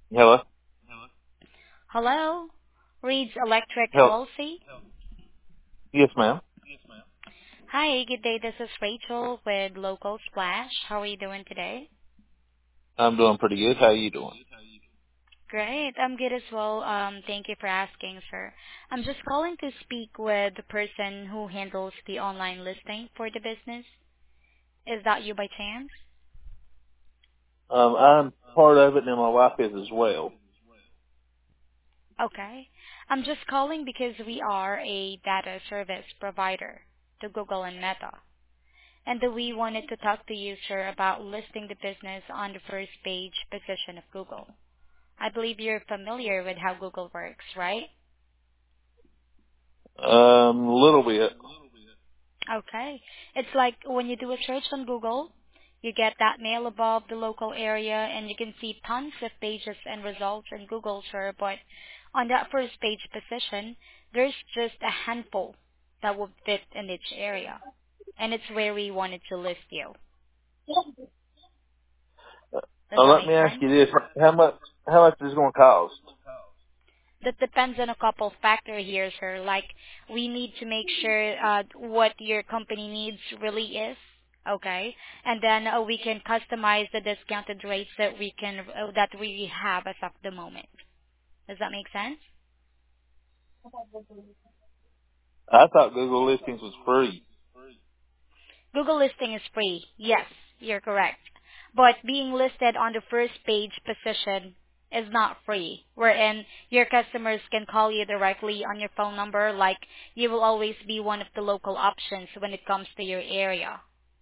Hello? Hello? Reed's Electric Hello? LLC. Yes, ma'am. Hi, good day. This is Rachel with Local Splash. How are you doing today? I'm doing pretty good. How are you doing? Great. I'm good as well. Thank you for asking, sir. I'm just calling to speak with the person who handles the online listing for the business. Is that you by chance? I'm part of it and my wife is as well. Okay. I'm just calling because we are a data service provider to Google and Meta. And we wanted to talk to you, sir, about listing the business on the first page position of Google. I believe you're familiar with how Google works, right? A little bit. Okay. It's like when you do a search on Google, you get that mail above the local area and you can see tons of pages and results in Google, sir, but on that first page position, there's just a handful that will fit in each area. And it's where we wanted to list you. Does that Let make me ask sense? you this. How much is it going to cost? That depends on a couple of factors here, sir. Like, we need to make sure what your company needs really is, okay? And then we can customize the discounted rates that we have as of the moment. Does that make sense? I thought Google listings was free. Google listing is free. Yes, you're correct. But being listed on the first page position is not free, wherein your customers can call you directly on your phone number, like you will always be one of the local options when it comes to your area.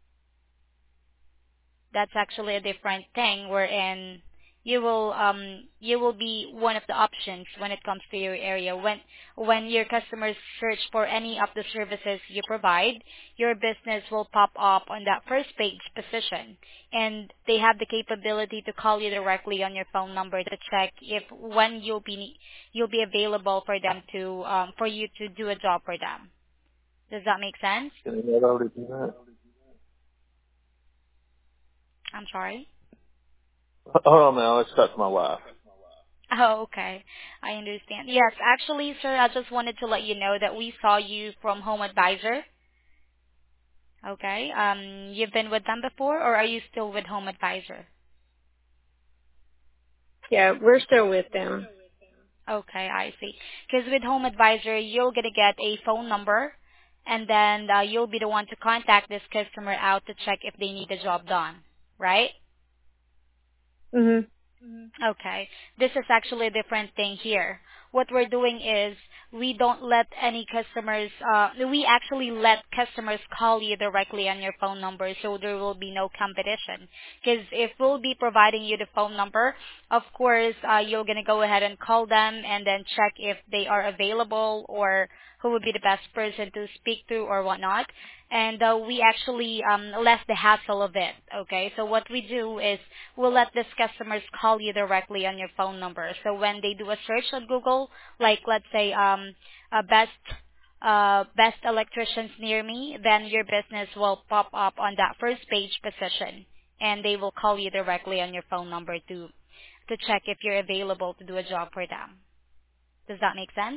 That's actually a different thing wherein you will be one of the options when it comes to your area. When your customers search for any of the services you provide, your business will pop up on that first page position, and they have the capability to call you directly on your phone number to check if when you'll be available for them to for you to do a job for them. Does that make sense? Can you already do that? I'm sorry. Hold on now. Let's talk to my wife. Oh, okay. I understand. Yes, actually, sir, I just wanted to let you know that we saw you from Home Advisor. Okay. You've been with them before, or are you still with Home Advisor? Yeah, we're still with them. Okay, I see. Because with Home Advisor, you're gonna get a phone number, and then you'll be the one to contact this customer out to check if they need the job done, right? Mhm. Okay. This is actually a different thing here. What we're doing is we don't let any customers, we actually let customers call you directly on your phone number so there will be no competition. Because if we'll be providing you the phone number, of course, you're going to go ahead and call them and then check if they are available or who would be the best person to speak to or whatnot. And we actually less the hassle of it. Okay. So what we do is we'll let these customers call you directly on your phone number. So when they do a search on Google, like let's say best electricians near me, then your business will pop up on that first page position, and they will call you directly on your phone number to check if you're available to do a job for them. Does that make sense?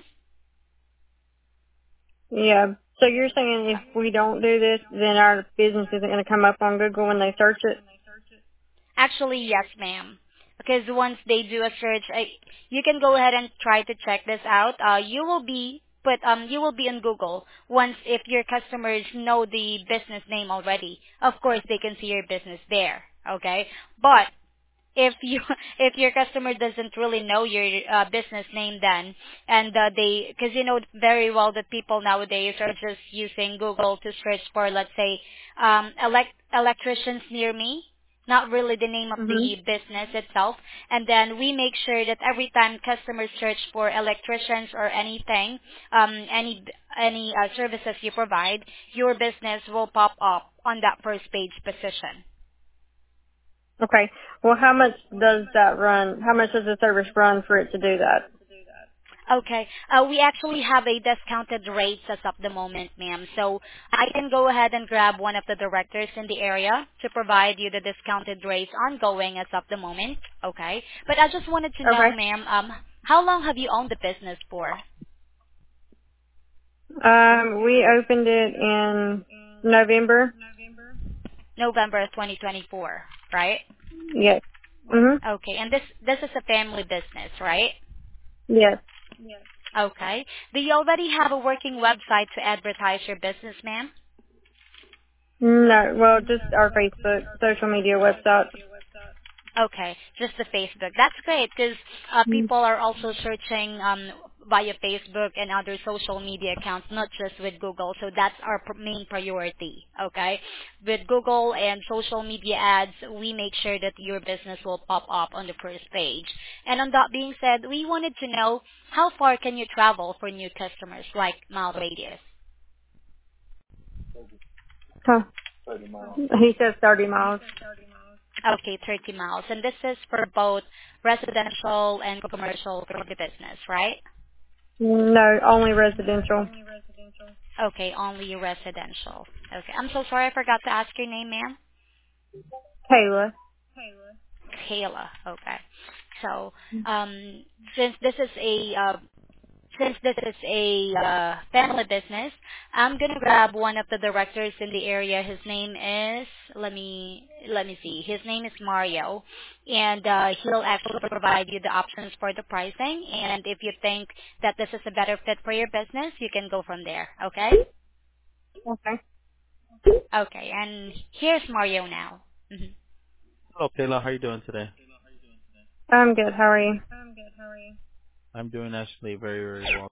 Yeah. So you're saying if we don't do this, then our business isn't going to come up on Google when they search it? Actually, yes, ma'am. Because once they do a search, you can go ahead and try to check this out. You will be on Google once if your customers know the business name already. Of course, they can see your business there. Okay, but if if your customer doesn't really know your business name then and they because you know very well that people nowadays are just using Google to search for, let's say, electricians near me, not really the name of Mhm. the business itself. And then we make sure that every time customers search for electricians or anything, any services you provide, your business will pop up on that first page position. Okay. Well, how much does that run? How much does the service run for it to do that? Okay. We actually have a discounted rates as of the moment, ma'am. So I can go ahead and grab one of the directors in the area to provide you the discounted rates ongoing as of the moment. Okay. But I just wanted to know, Okay. ma'am, how long have you owned the business for? We opened it in November. November 2024, right? Yes. Mhm. Okay. And this is a family business, right? Yes. Okay. Do you already have a working website to advertise your business, ma'am? No, well, just our Facebook, social media website. Okay, just the Facebook. That's great because Mhm. people are also searching via Facebook and other social media accounts, not just with Google. So that's our main priority. Okay, with Google and social media ads, we make sure that your business will pop up on the first page. And on that being said, we wanted to know how far can you travel for new customers, like mile radius. Huh. He says 30 miles. Okay, 30 miles. And this is for both residential and commercial for the business, right? No, only residential. Okay, only residential. Okay. I'm so sorry I forgot to ask your name, ma'am. Kayla. Kayla. Okay. So, since this is a family business, I'm gonna grab one of the directors in the area. His name is let me see. His name is Mario, and he'll actually provide you the options for the pricing. And if you think that this is a better fit for your business, you can go from there. Okay? Okay. Okay. And here's Mario now. Mhm. Hello, Kayla. How are you doing today? I'm good. How are you? I'm doing actually very, very well.